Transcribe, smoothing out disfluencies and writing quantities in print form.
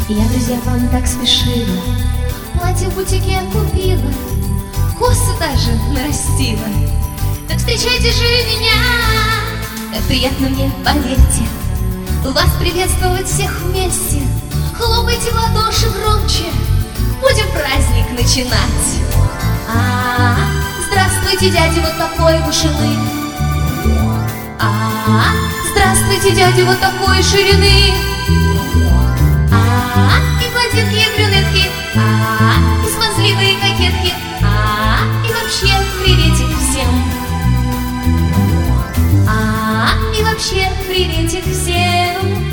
Я, друзья, вам так спешила, платье в бутике купила, косы даже нарастила. Так встречайте же меня, как приятно мне, поверьте, вас приветствовать всех вместе. Хлопайте в ладоши громче, будем праздник начинать. Здравствуйте, дядя, вот такой вышины. Здравствуйте, дядя, вот такой ширины. И блондинки, и брюнетки, и смазливые кокетки, и вообще приветик всем. И вообще приветик всем.